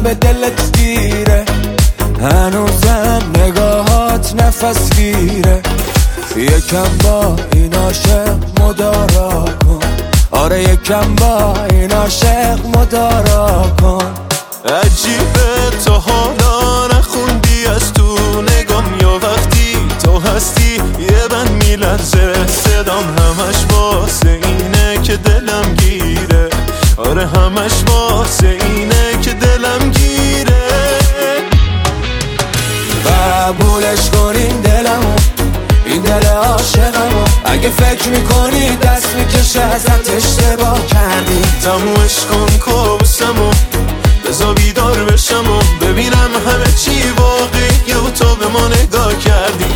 به دلت گیره، هنوزم نگاهات نفس گیره. یکم با این عاشق مدارا کن، آره یکم با این عاشق مدارا کن. عجیبه تو حالا نخوندی از تو نگام، یا وقتی تو هستی یه بند میلرزه صدام، همش واسه اینه که دلم گیره، آره همش واسه اینه که دلم گیره. قبولش کن این دلمو، این دل عاشقمو، اگه فکر میکنی دست میکشه ازت اشتباه کردی. تمومش کن کابوسمو، بذار بیدار بشم و ببینم همه چی واقعیه و تو به ما نگاه کردی.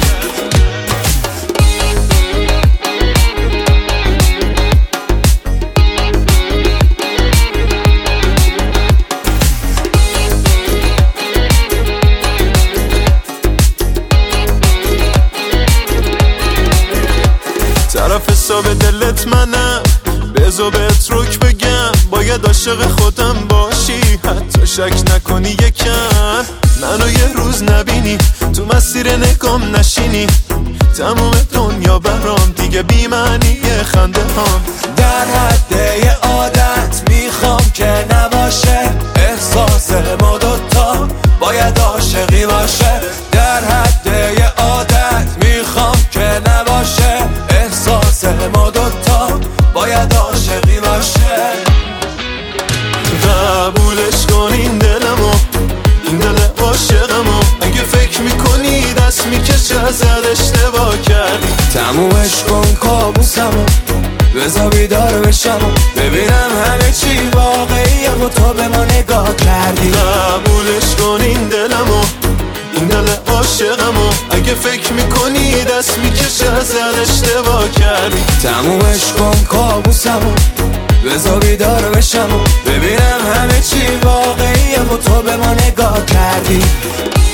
طرف حساب دلت منم، بذار بهت رک بگم، باید عاشق خودم باشی، حتی شک نکنی یکم، منو یه روز نبینی، تو مسیر نگام نشینی، تموم دنیا برام دیگه بی معنیه خنده هام. در حد یه عادت میخوام که نباشه، احساس ما دوتا باید عاشقی باشه. در حد یه عادت میخوام که نباشه، احساس ما دوتا باید عاشقی باشه. قبولش کن این دلمو، این دل عاشقمو، اگه فکر میکنی دست میکشه ازت اشتباه کردی. تمومش کن کابوسمو، بذار بیدار بشم و ببینم همه چی واقعیه و تو به ما نگاه کردی. قبولش کن این دلمو، این دل عاشقمو، اگه فکر میکنی دست میکشه ازت اشتباه کردی. تمومش کن کابوسمو، بذار بیدار بشم و ببینم همه چی واقعیه و تو به ما نگاه کردی.